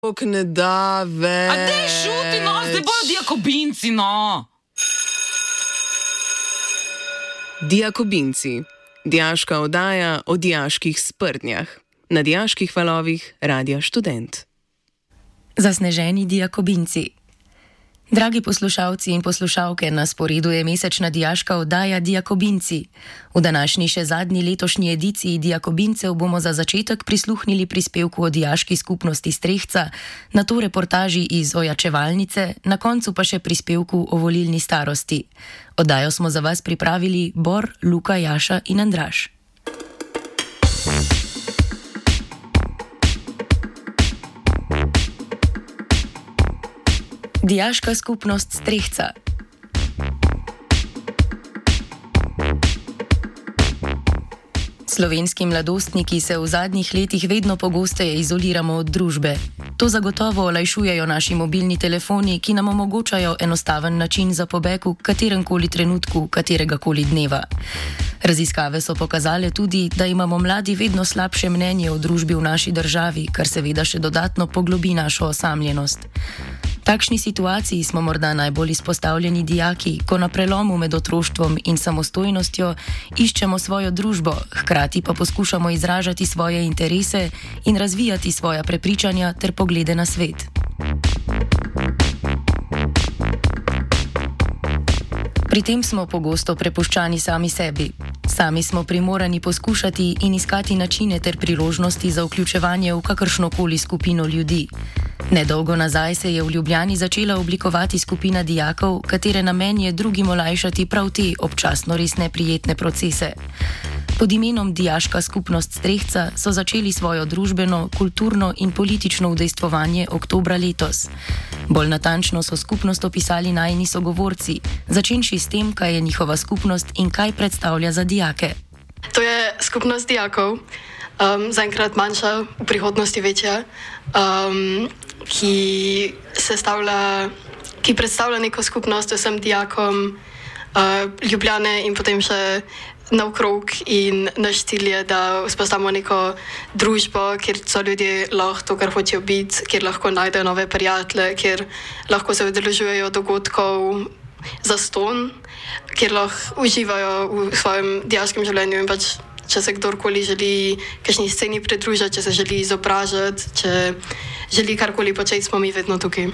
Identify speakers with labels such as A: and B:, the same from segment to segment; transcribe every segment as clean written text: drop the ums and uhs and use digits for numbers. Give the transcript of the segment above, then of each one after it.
A: Bog ne da več.
B: A dej šuti, no, zdaj bojo diakobinci, no.
A: Diakobinci. Dijaška oddaja o dijaških sprdnjah. Na dijaških valovih Radia Študent.
C: Zasneženi diakobinci. Dragi poslušalci in poslušalke, na sporedu je mesečna dijaška oddaja Diakobinci. V današnji še zadnji letošnji ediciji Diakobincev bomo za začetek prisluhnili prispevku o dijaški skupnosti Strehca, nato reportaži iz ojačevalnice, na koncu pa še prispevku o volilni starosti. Oddajo smo za vas pripravili Bor, Luka, Jaša in Andraž. Dijaška skupnost Strehca. Slovenski mladostniki se v zadnjih letih vedno pogosteje izoliramo od družbe. To zagotovo olajšujejo naši mobilni telefoni, ki nam omogočajo enostaven način za pobeg v kateremkoli trenutku, kateregakoli dneva. Raziskave so pokazale tudi, da imamo mladi vedno slabše mnenje o družbi v naši državi, kar seveda še dodatno poglobi našo osamljenost. V takšni situaciji smo morda najbolj izpostavljeni dijaki, ko na prelomu med otroštvom in samostojnostjo iščemo svojo družbo, hkrati pa poskušamo izražati svoje interese in razvijati svoja prepričanja ter poglede na svet. Pri tem smo pogosto prepuščani sami sebi. Sami smo primorani poskušati in iskati načine ter priložnosti za vključevanje v kakršnokoli skupino ljudi. Nedolgo nazaj se je v Ljubljani začela oblikovati skupina dijakov, katere namen je drugim olajšati prav te občasno res neprijetne procese. Pod imenom Dijaška skupnost Strehca so začeli svojo družbeno, kulturno in politično udejstvovanje oktobra letos. Bolj natančno so skupnost opisali najini sogovorci, začenši s tem, kaj je njihova skupnost in kaj predstavlja za dijake.
D: To je skupnost dijakov, zaenkrat manjša, v prihodnosti večja, ki predstavlja neko skupnost vsem dijakom Ljubljane in potem še naokrog, in naš cilj je, da vzpostavimo neko družbo, kjer so ljudje lahko to, kar hočejo biti, kjer lahko najdejo nove prijatelje, kjer lahko se udeležujejo dogodkov zastonj, kjer lahko uživajo v svojem dijaškem življenju in pač, če se kdorkoli želi kakšni sceni pridružiti, če se želi izobražati, če želi karkoli početi, smo mi vedno tukaj.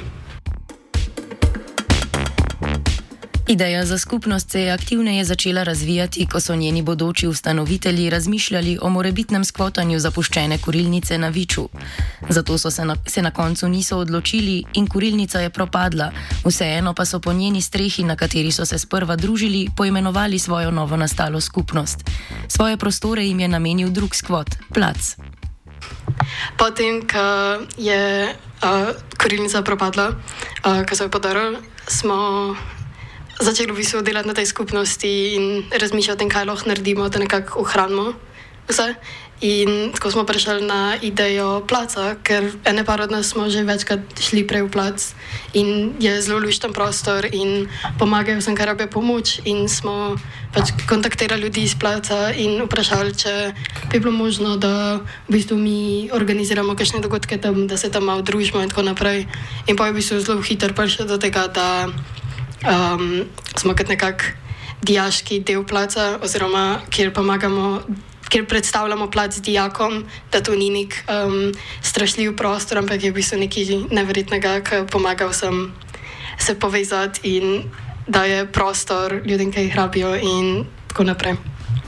C: Ideja za skupnost se je aktivneje začela razvijati, ko so njeni bodoči ustanovitelji razmišljali o morebitnem skvotanju zapuščene kurilnice na Viču. Zato so se na koncu niso odločili in kurilnica je propadla, vseeno pa so po njeni strehi, na kateri so se sprva družili, poimenovali svojo novo nastalo skupnost. Svoje prostore jim je namenil drug skvot, Plac.
D: Potem, ko je kurilnica propadla, ko so jo podarili, smo začeli v bistvu delati na tej skupnosti in razmišljati o tem, kaj lahko naredimo, da nekako ohranimo vse. In tako smo prišli na idejo Placa, ker ene par od nas smo že večkrat šli prej v Plac in je zelo lušten prostor in pomagajo vsem, kar rabijo pomoč, in smo pač kontaktirali ljudi iz Placa in vprašali, če bi bilo možno, da v bistvu mi organiziramo kakšne dogodke tam, da se tam malo družimo in tako naprej. In pa je v bistvu zelo hitro prišli do tega, da smo kot nekak dijaški del Placa, oziroma kjer predstavljamo Plac dijakom, da to ni nek strašljiv prostor, ampak je v bistvu nekaj neverjetnega, ki pomaga vsem se povezati in daje prostor ljudem, ki jih rabijo in tako naprej.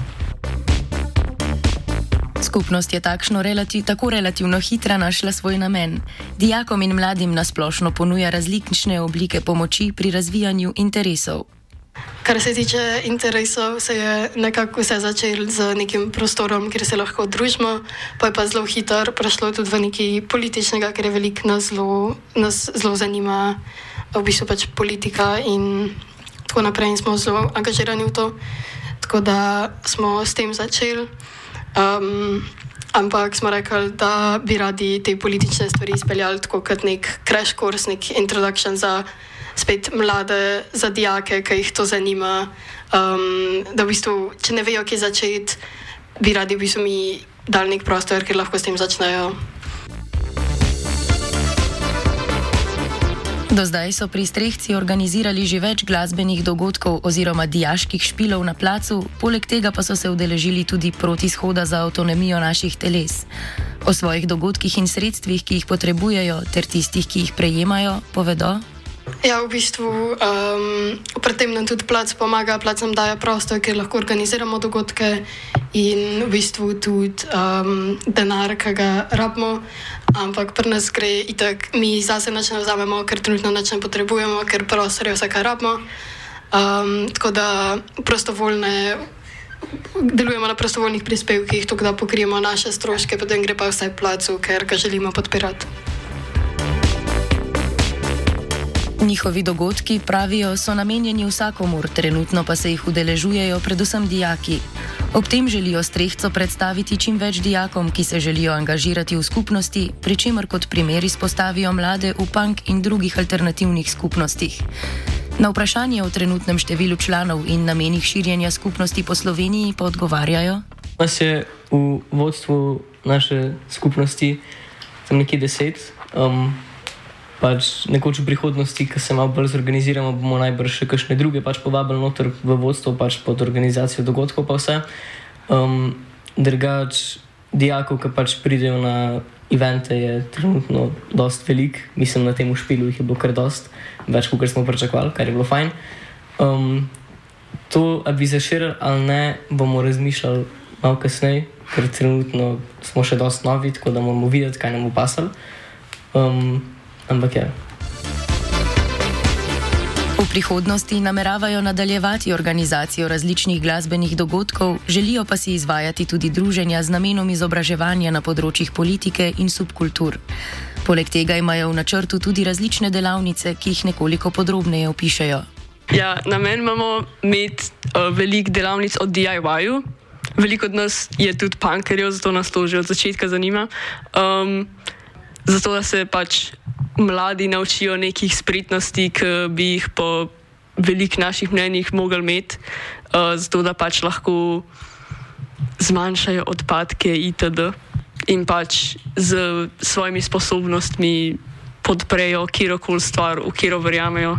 C: Skupnost je tako relativno hitra našla svoj namen. Dijakom in mladim nasplošno ponuja različne oblike pomoči pri razvijanju interesov.
D: Kar se tiče interesov, se je nekako vse začelo z nekim prostorom, kjer se lahko družimo, pa je pa zelo hitro prišlo tudi v nekaj političnega, ker je veliko nas zelo zanima, v bistvu pač politika in tako naprej, in smo zelo angažirani v to. Tako da smo s tem začeli. Ampak smo rekli, da bi radi te politične stvari izpeljali tako kot nek crash course, nek introduction za spet mlade, za dijake, ki jih to zanima, da v bistvu, če ne vejo, kje začeti, bi radi v bistvu mi dali nek prostor, kjer lahko s tem začnejo.
C: Do zdaj so pri Strehci organizirali že več glasbenih dogodkov oziroma dijaških špilov na placu, poleg tega pa so se udeležili tudi protishoda za avtonomijo naših teles. O svojih dogodkih in sredstvih, ki jih potrebujejo, ter tistih, ki jih prejemajo, povedo.
D: Ja, v bistvu pri tem nam tudi plac pomaga, plac nam daje prostor, kjer lahko organiziramo dogodke in v bistvu tudi denar, ki ga rabimo, ampak pri nas gre itak, mi zase nič ne vzamemo, ker trenutno nič ne potrebujemo, ker prostor je vse, kar rabimo. Tako da delujemo na prostovoljnih prispevkih, tako da pokrijemo naše stroške, potem gre pa vse placu, ker ga želimo podpirati.
C: Njihovi dogodki, pravijo, so namenjeni vsakomur, trenutno pa se jih udeležujejo predvsem dijaki. Ob tem želijo Strehco predstaviti čim več dijakom, ki se želijo angažirati v skupnosti, pri čemer kot primer izpostavijo mlade v punk in drugih alternativnih skupnostih. Na vprašanje o trenutnem številu članov in namenih širjenja skupnosti po Sloveniji pa odgovarjajo.
E: Nas je v vodstvu naše skupnosti tam nekje 10. Pač nekoč v prihodnosti, ko se malo bolj zorganiziramo, bomo najbrž še kakšne druge pač povabili noter v vodstvo, pač pod organizacijo dogodkov pa vse. Drugač, dijakov, ki pač pridejo na evente, je trenutno dost velik. Mislim, na tem špilu jih je bilo kar dost, več kot smo pričakovali, kar je bilo fajn. To, ali bi zaširili ali ne, bomo razmišljali malo kasneje, ker trenutno smo še dost novi, tako da moramo videti, kaj nam bo pasalo. Ampak ja.
C: V prihodnosti nameravajo nadaljevati organizacijo različnih glasbenih dogodkov, želijo pa si izvajati tudi druženja z namenom izobraževanja na področjih politike in subkultur. Poleg tega imajo v načrtu tudi različne delavnice, ki jih nekoliko podrobneje opišejo.
F: Ja, namen imamo imeti veliko delavnic o DIY-ju. Veliko od nas je tudi punkerjev, zato nas to že od začetka zanima. Zato, da se pač mladi naučijo nekih spretnosti, ki bi jih po veliko naših mnenjih mogli imeti, zato da pač lahko zmanjšajo odpadke itd. In pač z svojimi sposobnostmi podprejo kjerokoli stvar, v katero verjamejo.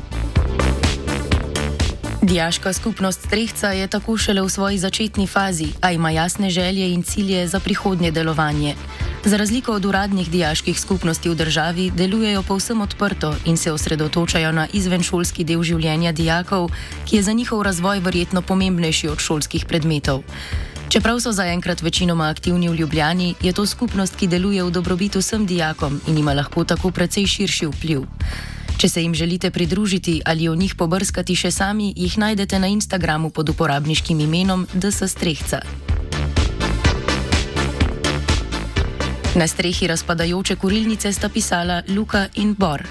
C: Dijaška skupnost Strehca je tako šele v svoji začetni fazi, a ima jasne želje in cilje za prihodnje delovanje. Za razliko od uradnih dijaških skupnosti v državi delujejo povsem odprto in se osredotočajo na izvenšolski del življenja dijakov, ki je za njihov razvoj verjetno pomembnejši od šolskih predmetov. Čeprav so zaenkrat večinoma aktivni v Ljubljani, je to skupnost, ki deluje v dobrobit vsem dijakom in ima lahko tako precej širši vpliv. Če se jim želite pridružiti ali o njih pobrskati še sami, jih najdete na Instagramu pod uporabniškim imenom DS Strehca. Na strehi razpadajoče kurilnice sta pisala Luka in Bor.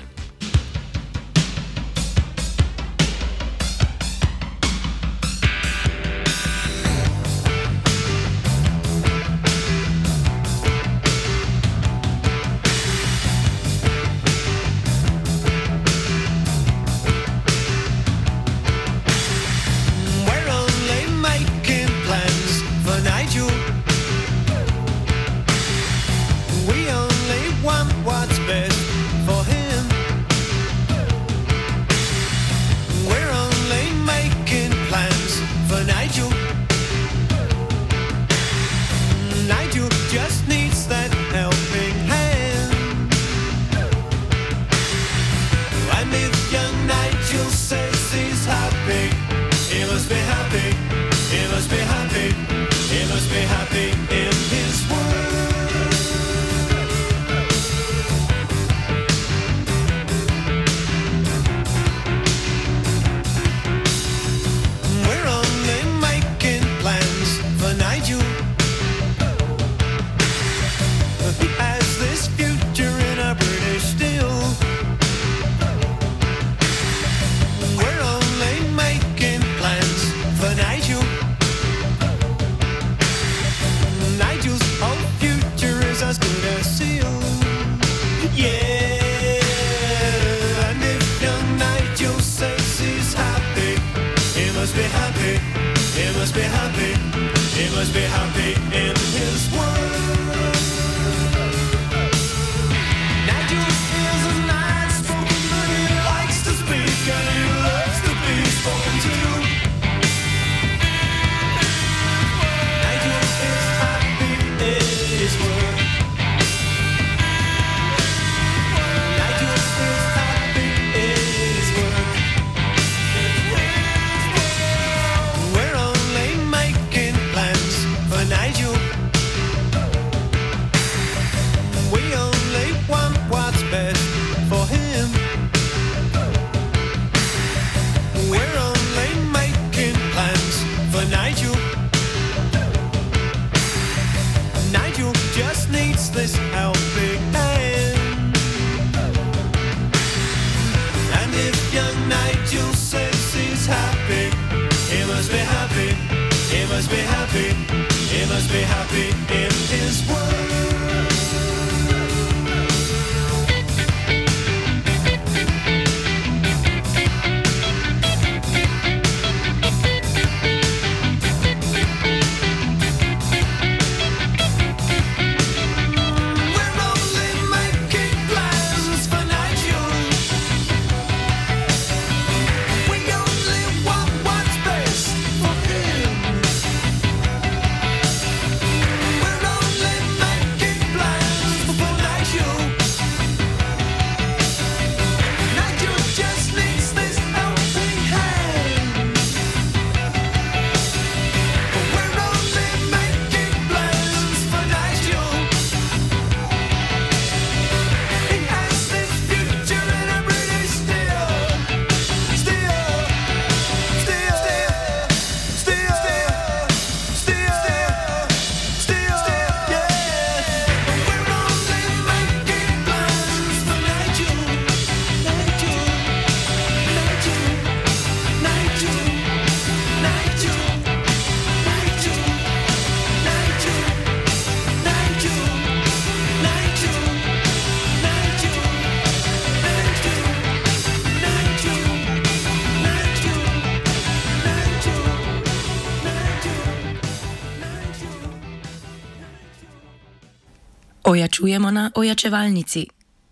C: Ojačujemo na ojačevalnici.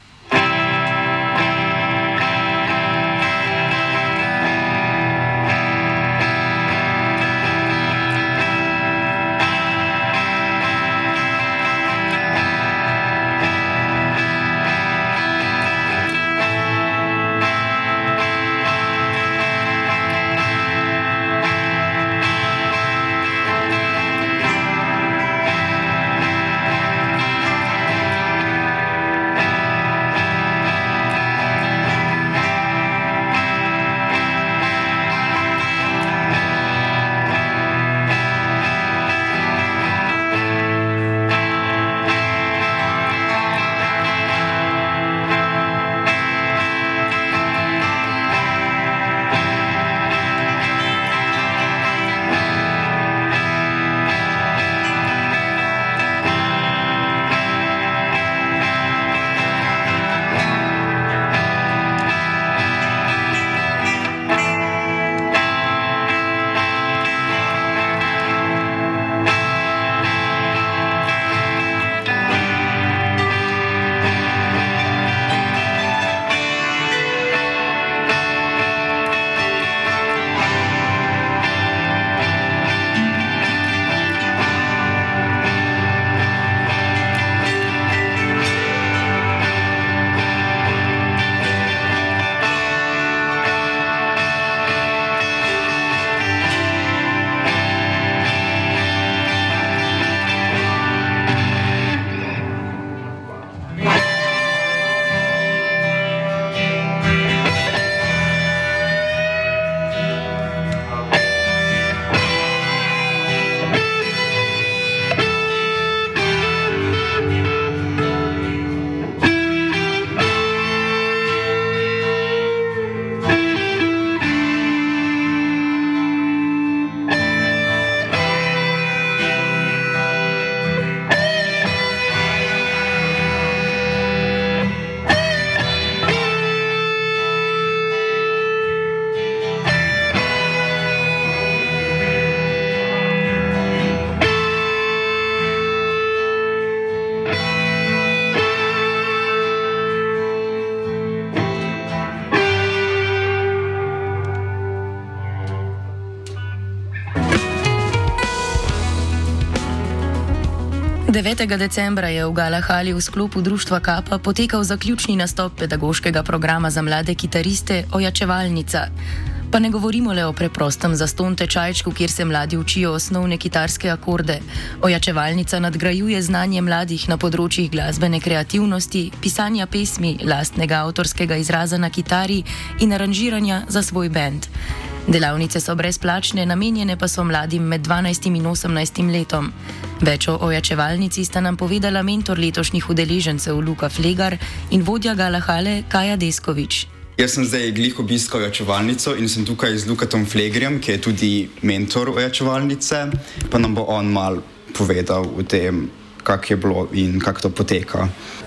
C: Decembra je v Galahali v sklopu društva Kapa potekal zaključni nastop pedagoškega programa za mlade kitariste Ojačevalnica. Pa ne govorimo le o preprostem zastonj tečajčku, kjer se mladi učijo osnovne kitarske akorde. Ojačevalnica nadgrajuje znanje mladih na področjih glasbene kreativnosti, pisanja pesmi, lastnega avtorskega izraza na kitari in aranžiranja za svoj bend. Delavnice so brezplačne, namenjene pa so mladim med 12 in 18 letom. Več o ojačevalnici sta nam povedala mentor letošnjih udeležencev Luka Flegar in vodja Galahale Kaja Deskovič.
G: Jaz sem zdaj glih obiskal ojačevalnico in sem tukaj z Lukatom Flegarjem, ki je tudi mentor ojačevalnice, pa nam bo on mal povedal o tem, kak je bilo in kak to poteka.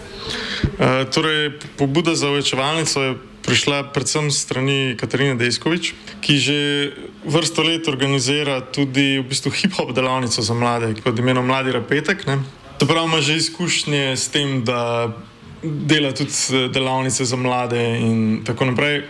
H: Torej, pobuda za ojačevalnico je prišla predvsem strani Katarine Deskovič, ki že vrsto let organizira tudi v bistvu hip-hop delavnico za mlade, pod imenom Mladi Repetek. To pravi, ima že izkušnje s tem, da dela tudi delavnice za mlade in tako naprej.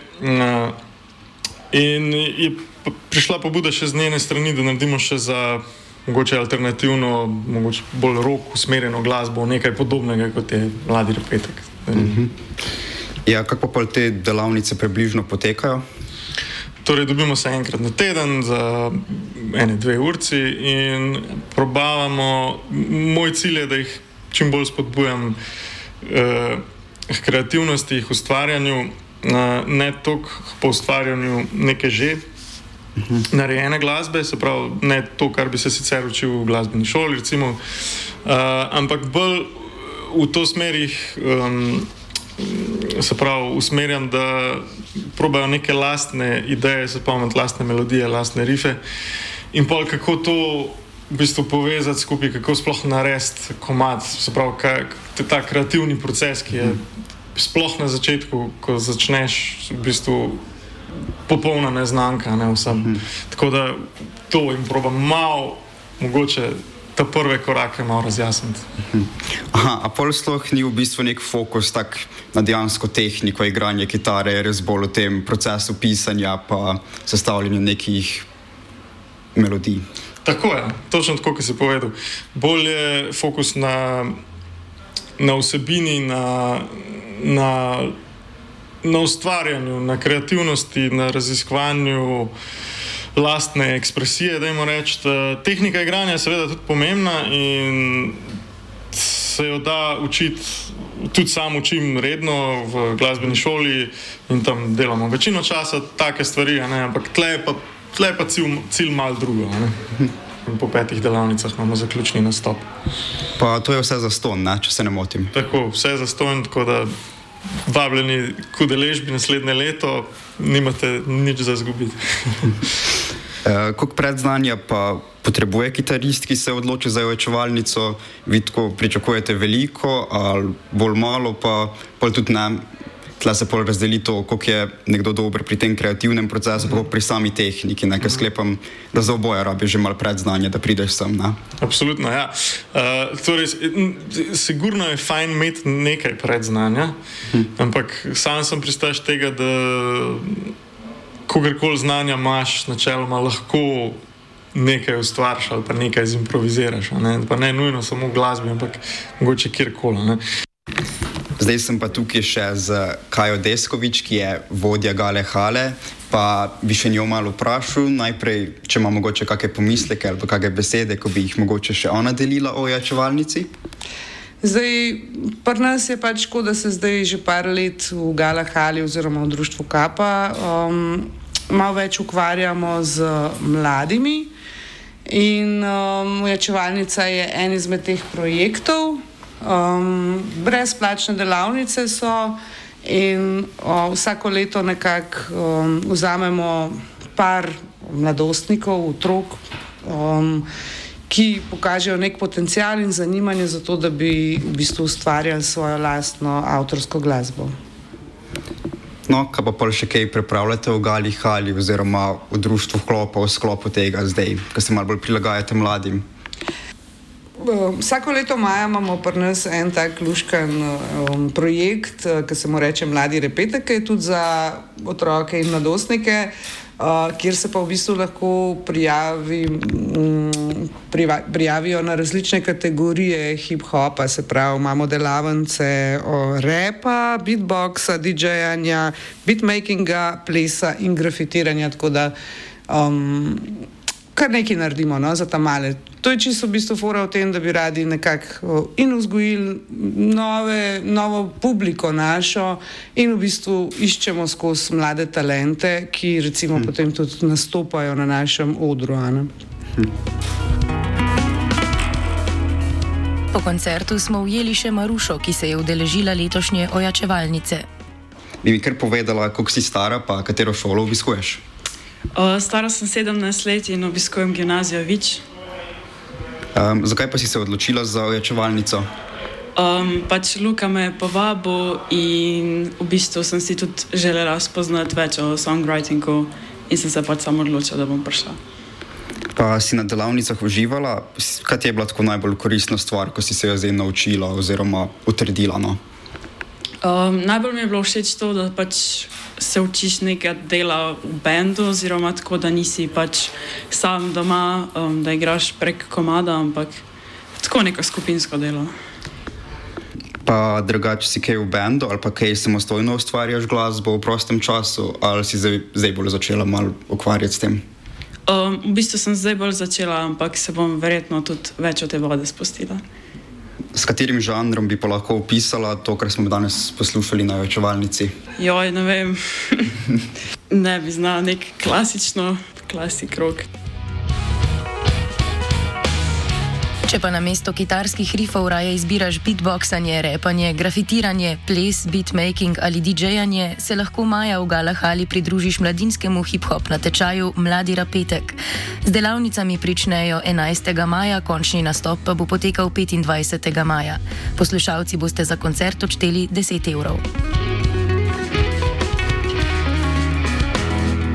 H: In je prišla pobuda še z njene strani, da naredimo še za mogoče alternativno, mogoče bolj rock usmerjeno glasbo, nekaj podobnega kot je Mladi Repetek.
G: Ja, kako pa te delavnice približno potekajo?
H: Torej, dobimo se enkrat na teden za 1-2 urci in probavamo. Moj cilj je, da jih čim bolj spodbujam k kreativnosti, k ustvarjanju, ne toliko po ustvarjanju neke že narejene glasbe, se pravi, ne to, kar bi se sicer učil v glasbeni šoli, recimo, ampak bolj v to smerih se pravi, usmerjam, da probajo neke lastne ideje, se pravi, lastne melodije, lastne rife in pol kako to v bistvu povezati skupaj, kako sploh narediti komad, se pravi, ta kreativni proces, ki je sploh na začetku, ko začneš v bistvu popolna neznanka, ne vsem. Tako da to jim probam malo mogoče te prve korake malo razjasniti.
G: Aha, a pol sploh ni v bistvu nek fokus tak na dejansko tehniko igranja kitare, je res bolj v tem procesu pisanja pa sestavljanju nekih melodij.
H: Tako je, točno tako, kot si povedal. Bolj je fokus na vsebini, na ustvarjanju, na kreativnosti, na raziskovanju lastne ekspresije, dajmo reči. Tehnika igranja je seveda tudi pomembna in se jo da učiti, tudi sam učim redno v glasbeni šoli in tam delamo večino časa take stvari, ampak tle je pa cilj malo drugo. Po 5 delavnicah imamo zaključni nastop.
G: Pa to je vse zastonj, če se ne motim.
H: Tako, vse zastonj, tako da vabljeni k udeležbi naslednje leto, nimate nič za izgubiti.
G: Koliko predznanja pa potrebuje kitarist, ki se odloči za ojačevalnico? Vi tako pričakujete veliko ali bolj malo, pa tudi ne? Tle se pol razdeli to, koliko je nekdo dober pri tem kreativnem procesu, pa pri sami tehniki, ker sklepam, da za oboje rabi že malo predznanja, da prideš sem. Ne?
H: Absolutno, ja. Torej, sigurno je fajn imeti nekaj predznanja, ampak sam sem pristaš tega, da kogarkoli znanja imaš, načeloma lahko nekaj ustvariš ali pa nekaj zimproviziraš. Pa ne nujno samo v glasbi, ampak mogoče kjerkoli.
G: Zdaj sem pa tukaj še z Kajo Deskovič, ki je vodja Gale Hale, pa bi še njo malo vprašal najprej, če ima mogoče kakšne pomisleke ali pa kakšne besede, ko bi jih mogoče še ona delila o ojačevalnici.
I: Zdaj, pri nas je pač tako, da se zdaj že par let v Gala Hali oziroma v društvu Kapa malo več ukvarjamo z mladimi in ojačevalnica je en izmed teh projektov. Brezplačne delavnice so in vsako leto nekako vzamemo par mladostnikov, otrok, ki pokažejo nek potencial in zanimanje za to, da bi v bistvu ustvarjali svojo lastno avtorsko glasbo.
G: No, kaj pa pol še kaj pripravljate v Gali Hali oziroma v društvu v sklopu tega zdaj, ko se malo bolj prilagajate mladim?
I: Vsako leto maja imamo pri nas en tak luškan projekt, ki se mu reče Mladi repetek, ki je tudi za otroke in mladostnike, kjer se pa v bistvu lahko prijavijo na različne kategorije hip-hopa, se pravi, imamo delavnice repa, beatboxa, DJ-anja, beatmakinga, plesa in grafitiranja, tako da kar nekaj naredimo za ta male. To je čisto v bistvu fora v tem, da bi radi nekako in vzgojili novo publiko našo in v bistvu iščemo skozi mlade talente, ki recimo potem tudi nastopajo na našem odru.
C: Po koncertu smo ujeli še Marušo, ki se je udeležila letošnje ojačevalnice.
G: Bi mi kar povedala, koliko si stara, pa katero šolo obiskuješ?
J: Stara sem 17 let in obiskujem gimnazijo Vič.
G: Zakaj pa si se odločila za ojačevalnico?
J: Pač Luka me je povabil in v bistvu sem si tudi želela spoznati več o songwritingu in sem se pač samo odločila, da bom prišla.
G: Pa si na delavnicah uživala? Kaj ti je bila tako najbolj koristna stvar, ko si se jo zdaj naučila oziroma utrdila?
J: Najbolj mi je bilo všeč to, da pač se učiš nekaj dela v bendu oziroma tako, da nisi pač sam doma, da igraš prek komada, ampak tako neko skupinsko delo.
G: Pa drugače si kaj v bendu ali pa kaj samostojno ustvarjaš glasbo v prostem času ali si zdaj bolj začela malo ukvarjati s tem?
J: V bistvu sem zdaj bolj začela, ampak se bom verjetno tudi več od te vode spustila.
G: S katerim žanrom bi pa lahko opisala to, kar smo danes poslušali na ojačevalnici?
J: Joj, ne vem. Ne bi znala nek klasik rock.
C: Če pa namesto kitarskih rifov raje izbiraš beatboxanje, repanje, grafitiranje, ples, beatmaking ali DJ-anje, se lahko maja v Gala Hali pridružiš mladinskemu hip-hop natečaju Mladi repetek. Z delavnicami pričnejo 11. maja, končni nastop pa bo potekal 25. maja. Poslušalci boste za koncert odšteli 10 evrov.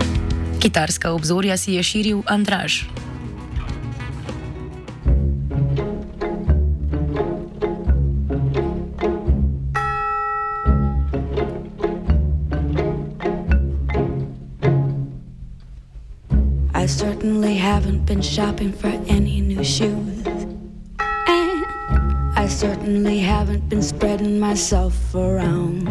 C: Kitarska obzorja si je širil Andraž.
K: certainly haven't been shopping for any new shoes. And I certainly haven't been spreading myself around.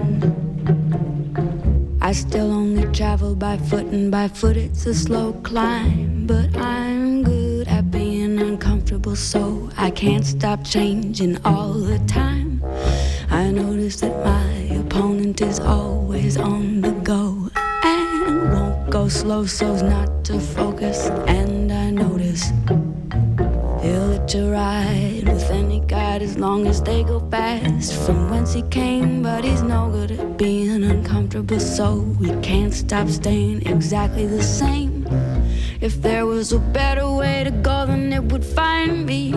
K: I still only travel by foot, and by foot it's a slow climb. But I'm good at being uncomfortable, so I can't stop changing all the time. I notice that my opponent is always on the go and won't go slow so's not to focus. And I notice he'll let you ride with any guide as long as they go fast from whence he came. But he's no good at being uncomfortable, so we can't stop staying exactly the same. If there was a better way to go, then it would find me.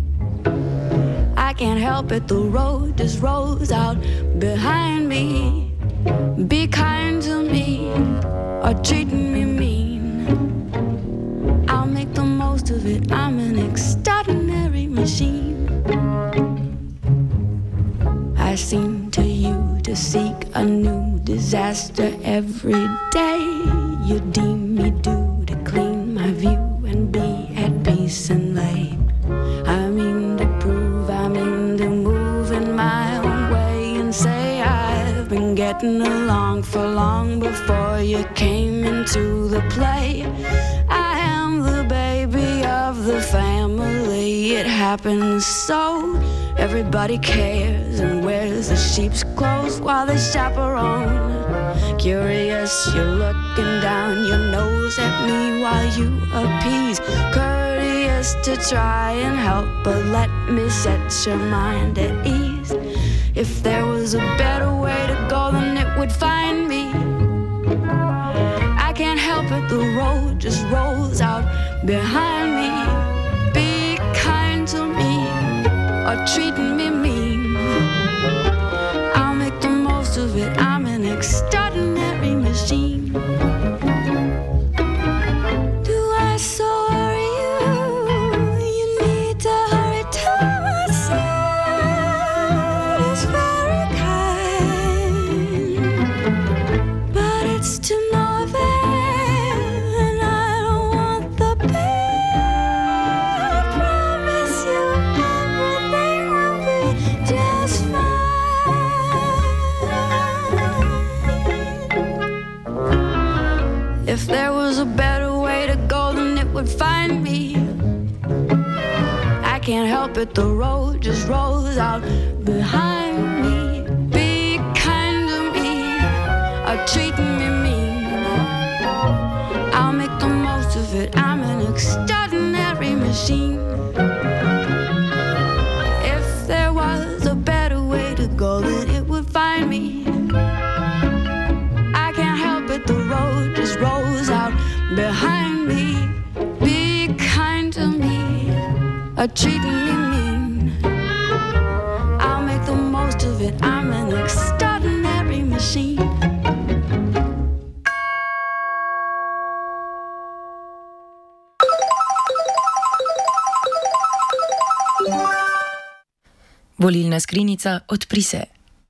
K: I can't help it, the road just rolls out behind me. Be kind to me or treat me mean, I'll make the most of it. I'm an extraordinary machine. I seem to you to seek a new disaster every day. You deem me due to clean my view and be at peace and lay. I mean to prove, I mean to move in my own way and say I've been getting along for long before you came into the play. I am the baby of the family, it happens so. Everybody cares and wears the sheep's clothes while they chaperone. Curious, you're looking down your nose at me while you appease. Courteous to try and help, but let me set your mind at ease. If there was a better way to go, then it would find me. I can't help it, the road just rolls out behind me. Be kind to me or treat me mean, I'll make the most of it. I'm an extraordinary machine. Do I so worry you? You need to hurry to my side. It's very kind, but it's to no avail, and I don't want the pain. I promise you everything will be just fine. If there was a better way to go, then it would find me. I can't help it, the road just rolls out behind me. Be kind to me or treat me mean, I'll make the most of it. I'm an extraordinary machine. If there was a better way to go, then it would find me. I can't help it, the road just rolls out behind me. Be kind to me or treat me mean, I'll make the most of it. I'm an extraordinary machine.
C: Volilna skrinjica odpri se.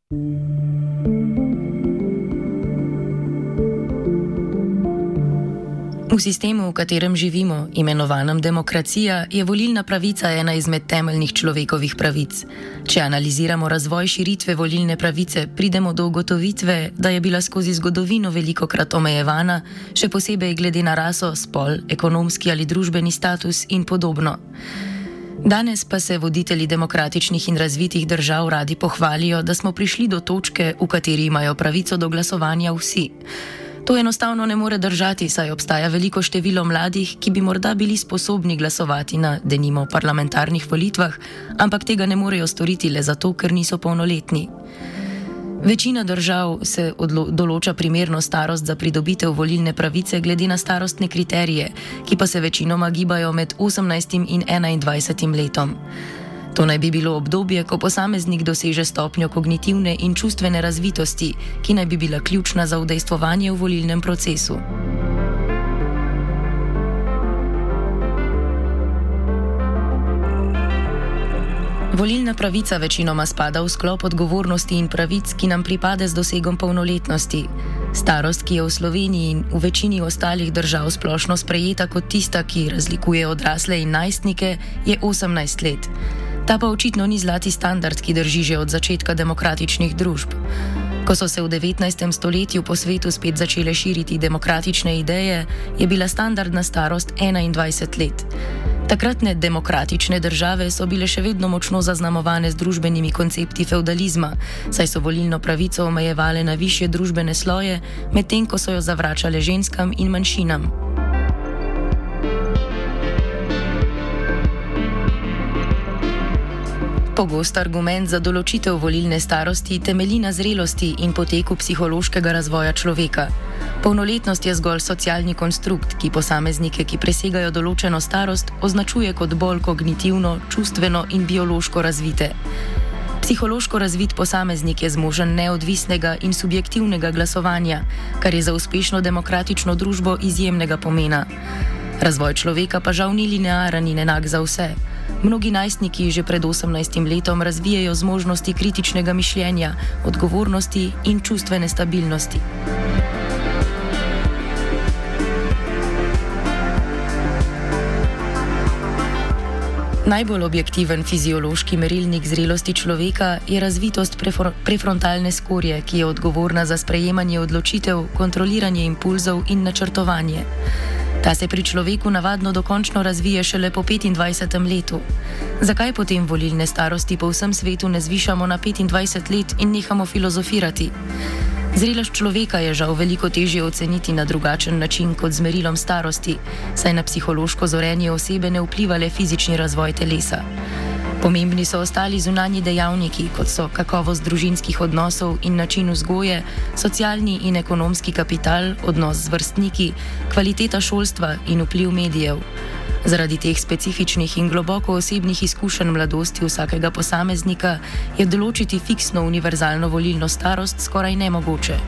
C: V sistemu, v katerem živimo, imenovanem demokracija, je volilna pravica ena izmed temeljnih človekovih pravic. Če analiziramo razvoj širitve volilne pravice, pridemo do ugotovitve, da je bila skozi zgodovino velikokrat omejevana, še posebej glede na raso, spol, ekonomski ali družbeni status in podobno. Danes pa se voditelji demokratičnih in razvitih držav radi pohvalijo, da smo prišli do točke, v kateri imajo pravico do glasovanja vsi. To enostavno ne more držati, saj obstaja veliko število mladih, ki bi morda bili sposobni glasovati na, denimo, parlamentarnih volitvah, ampak tega ne morejo storiti le zato, ker niso polnoletni. Večina držav se določa primerno starost za pridobitev volilne pravice glede na starostne kriterije, ki pa se večinoma gibajo med 18 in 21 letom. To naj bi bilo obdobje, ko posameznik doseže stopnjo kognitivne in čustvene razvitosti, ki naj bi bila ključna za udejstvovanje v volilnem procesu. Volilna pravica večinoma spada v sklop odgovornosti in pravic, ki nam pripade z dosegom polnoletnosti. Starost, ki je v Sloveniji in v večini ostalih držav splošno sprejeta kot tista, ki razlikuje odrasle in najstnike, je 18 let. Ta pa očitno ni zlati standard, ki drži že od začetka demokratičnih družb. Ko so se v 19. stoletju po svetu spet začele širiti demokratične ideje, je bila standardna starost 21 let. Takratne demokratične države so bile še vedno močno zaznamovane z družbenimi koncepti feudalizma, saj so volilno pravico omejevale na višje družbene sloje, medtem ko so jo zavračale ženskam in manjšinam. Pogost argument za določitev volilne starosti temelji na zrelosti in poteku psihološkega razvoja človeka. Polnoletnost je zgolj socialni konstrukt, ki posameznike, ki presegajo določeno starost, označuje kot bolj kognitivno, čustveno in biološko razvite. Psihološko razvit posameznik je zmožen neodvisnega in subjektivnega glasovanja, kar je za uspešno demokratično družbo izjemnega pomena. Razvoj človeka pa žal ni linearen in enak za vse. Mnogi najstniki že pred 18 letom razvijajo zmožnosti kritičnega mišljenja, odgovornosti in čustvene stabilnosti. Najbolj objektiven fiziološki merilnik zrelosti človeka je razvitost prefrontalne skorje, ki je odgovorna za sprejemanje odločitev, kontroliranje impulzov in načrtovanje. Ta se pri človeku navadno dokončno razvije šele po 25. letu. Zakaj potem volilne starosti po vsem svetu ne zvišamo na 25 let in nehamo filozofirati? Zrelost človeka je žal veliko težje oceniti na drugačen način kot z merilom starosti, saj na psihološko zorenje osebe ne vpliva le fizični razvoj telesa. Pomembni so ostali zunanji dejavniki, kot so kakovost družinskih odnosov in način vzgoje, socialni in ekonomski kapital, odnos z vrstniki, kvaliteta šolstva in vpliv medijev. Zaradi teh specifičnih in globoko osebnih izkušenj mladosti vsakega posameznika je določiti fiksno univerzalno volilno starost skoraj nemogoče.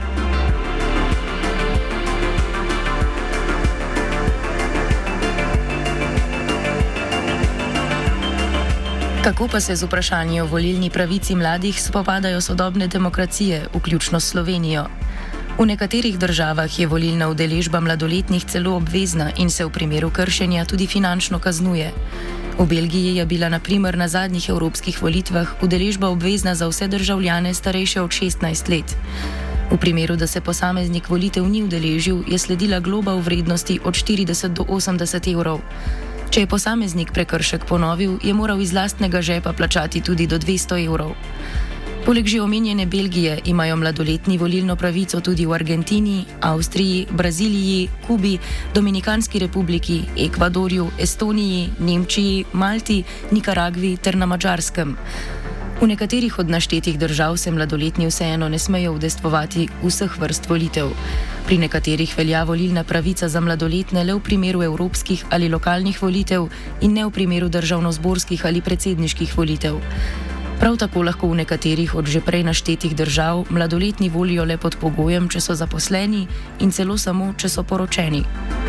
C: Kako pa se z vprašanjem o volilni pravici mladih spopadajo sodobne demokracije, vključno s Slovenijo? V nekaterih državah je volilna udeležba mladoletnih celo obvezna in se v primeru kršenja tudi finančno kaznuje. V Belgiji je bila na primer na zadnjih evropskih volitvah udeležba obvezna za vse državljane starejše od 16 let. V primeru, da se posameznik volitev ni udeležil, je sledila globa v vrednosti od 40 do 80 evrov. Če je posameznik prekršek ponovil, je moral iz lastnega žepa plačati tudi do 200 evrov. Poleg že omenjene Belgije imajo mladoletni volilno pravico tudi v Argentini, Avstriji, Braziliji, Kubi, Dominikanski republiki, Ekvadorju, Estoniji, Nemčiji, Malti, Nikaragvi ter na Madžarskem. V nekaterih od naštetih držav se mladoletni vseeno ne smejo udejstvovati vseh vrst volitev. Pri nekaterih velja volilna pravica za mladoletne le v primeru evropskih ali lokalnih volitev in ne v primeru državnozborskih ali predsedniških volitev. Prav tako lahko v nekaterih od že prej naštetih držav mladoletni volijo le pod pogojem, če so zaposleni in celo samo, če so poročeni.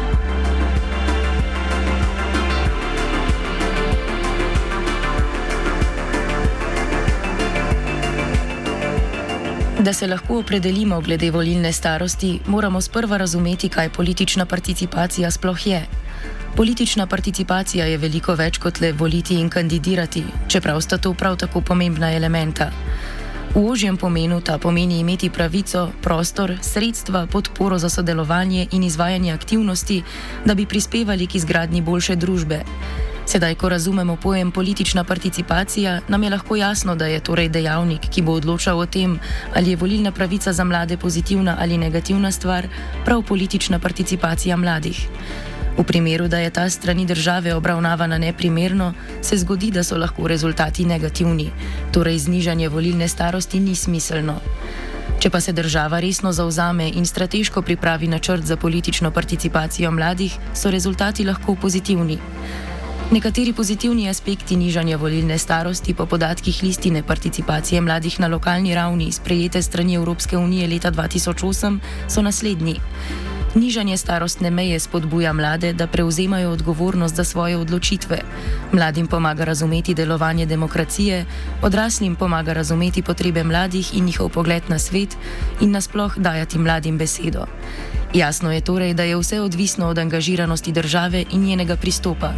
C: Da se lahko opredelimo glede volilne starosti, moramo sprva razumeti, kaj politična participacija sploh je. Politična participacija je veliko več kot le voliti in kandidirati, čeprav sta to prav tako pomembna elementa. V ožjem pomenu ta pomeni imeti pravico, prostor, sredstva, podporo za sodelovanje in izvajanje aktivnosti, da bi prispevali k izgradnji boljše družbe. Sedaj, ko razumemo pojem politična participacija, nam je lahko jasno, da je torej dejavnik, ki bo odločal o tem, ali je volilna pravica za mlade pozitivna ali negativna stvar, prav politična participacija mladih. V primeru, da je ta strani države obravnavana neprimerno, se zgodi, da so lahko rezultati negativni, torej znižanje volilne starosti ni smiselno. Če pa se država resno zavzame in strateško pripravi načrt za politično participacijo mladih, so rezultati lahko pozitivni. Nekateri pozitivni aspekti nižanja volilne starosti po podatkih listine participacije mladih na lokalni ravni sprejete strani Evropske unije leta 2008 so naslednji. Nižanje starostne meje spodbuja mlade, da prevzemajo odgovornost za svoje odločitve. Mladim pomaga razumeti delovanje demokracije, odraslim pomaga razumeti potrebe mladih in njihov pogled na svet in nasploh dajati mladim besedo. Jasno je torej, da je vse odvisno od angažiranosti države in njenega pristopa.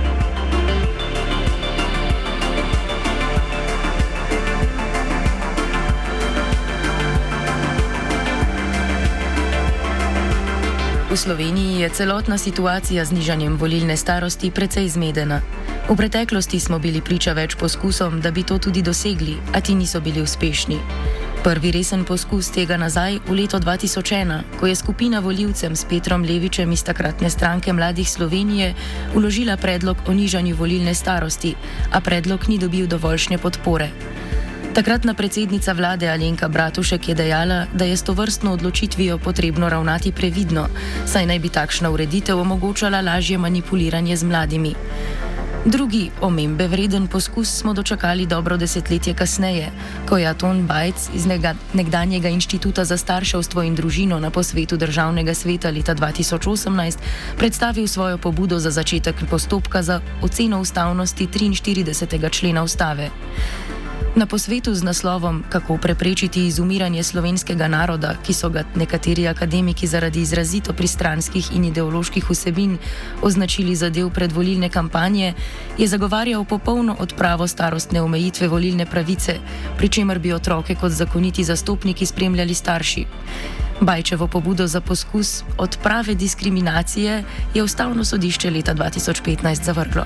C: V Sloveniji je celotna situacija z nižanjem volilne starosti precej zmedena. V preteklosti smo bili priča več poskusom, da bi to tudi dosegli, a ti niso bili uspešni. Prvi resen poskus tega nazaj v leto 2001, ko je skupina volivcem s Petrom Levičem iz takratne Stranke mladih Slovenije vložila predlog o nižanju volilne starosti, a predlog ni dobil dovoljšne podpore. Takratna predsednica vlade Alenka Bratušek je dejala, da je s tovrstno odločitvijo potrebno ravnati previdno, saj naj bi takšna ureditev omogočala lažje manipuliranje z mladimi. Drugi, omembe vreden poskus smo dočakali dobro desetletje kasneje, ko je Anton Bajc iz nekdanjega Inštituta za starševstvo in družino na posvetu Državnega sveta leta 2018 predstavil svojo pobudo za začetek postopka za oceno ustavnosti 43. člena ustave. Na posvetu z naslovom Kako preprečiti izumiranje slovenskega naroda, ki so ga nekateri akademiki zaradi izrazito pristranskih in ideoloških vsebin označili za del predvolilne kampanje, je zagovarjal popolno odpravo starostne omejitve volilne pravice, pri čemer bi otroke kot zakoniti zastopniki spremljali starši. Bajčevo pobudo za poskus odprave diskriminacije je Ustavno sodišče leta 2015 zavrglo.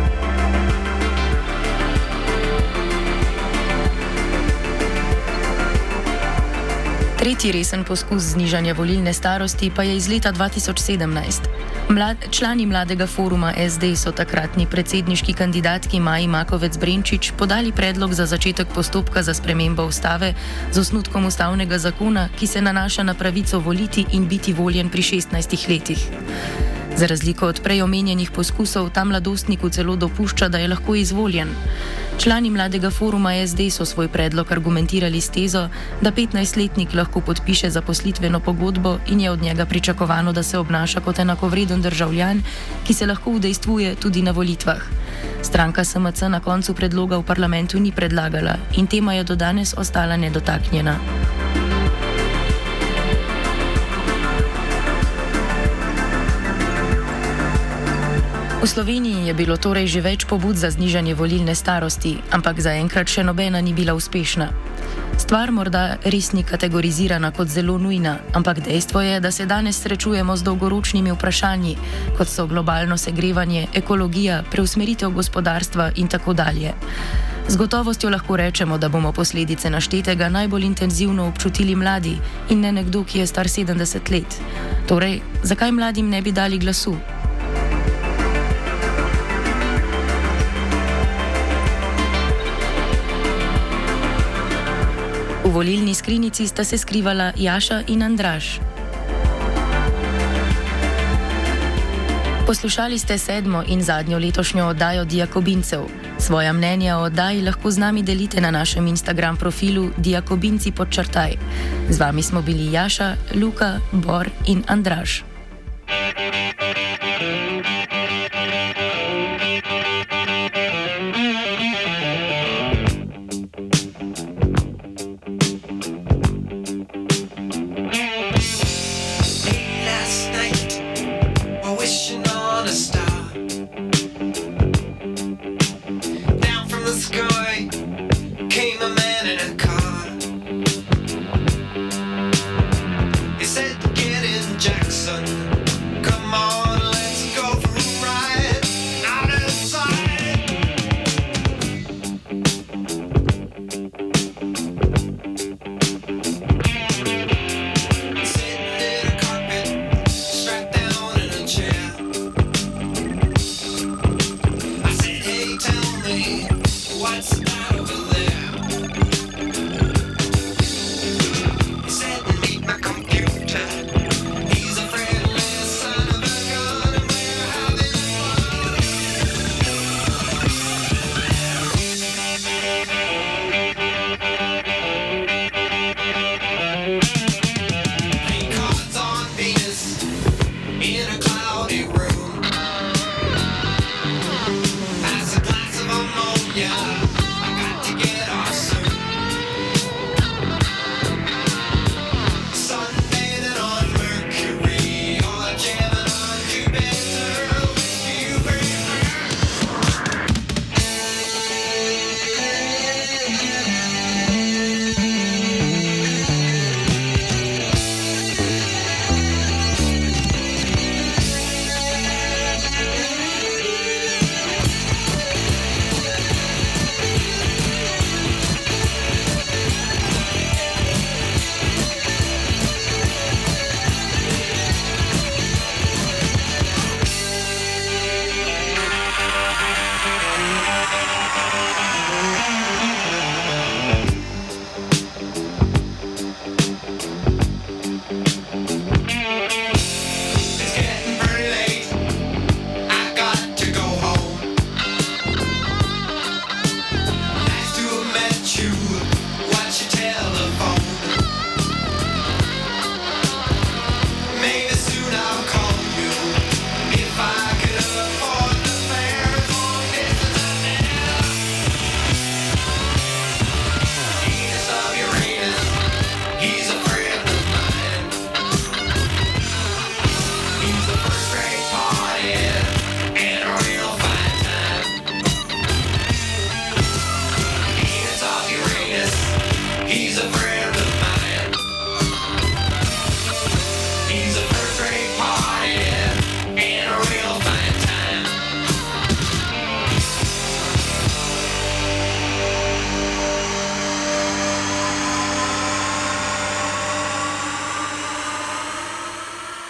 C: Tretji resen poskus znižanja volilne starosti pa je iz leta 2017. Člani mladega foruma SD so takratni predsedniški kandidatki Maji Makovec Brenčič podali predlog za začetek postopka za spremembo ustave z osnutkom ustavnega zakona, ki se nanaša na pravico voliti in biti voljen pri 16 letih. Za razliko od prej omenjenih poskusov, ta mladostniku celo dopušča, da je lahko izvoljen. Člani mladega foruma SD so svoj predlog argumentirali s tezo, da 15-letnik lahko podpiše zaposlitveno pogodbo in je od njega pričakovano, da se obnaša kot enakovreden državljan, ki se lahko udejstvuje tudi na volitvah. Stranka SMC na koncu predloga v parlamentu ni predlagala in tema je do danes ostala nedotaknjena. V Sloveniji je bilo torej že več pobud za znižanje volilne starosti, ampak zaenkrat še nobena ni bila uspešna. Stvar morda res ni kategorizirana kot zelo nujna, ampak dejstvo je, da se danes srečujemo z dolgoročnimi vprašanji, kot so globalno segrevanje, ekologija, preusmeritev gospodarstva in tako dalje. Z gotovostjo lahko rečemo, da bomo posledice naštetega najbolj intenzivno občutili mladi in ne nekdo, ki je star 70 let. Torej, zakaj mladim ne bi dali glasu? V volilni skrinjici sta se skrivala Jaša in Andraž. Poslušali ste 7. in zadnjo letošnjo oddajo Diakobincev. Svoja mnenja o oddaji lahko z nami delite na našem Instagram profilu Diakobinci_. Z vami smo bili Jaša, Luka, Bor in Andraž.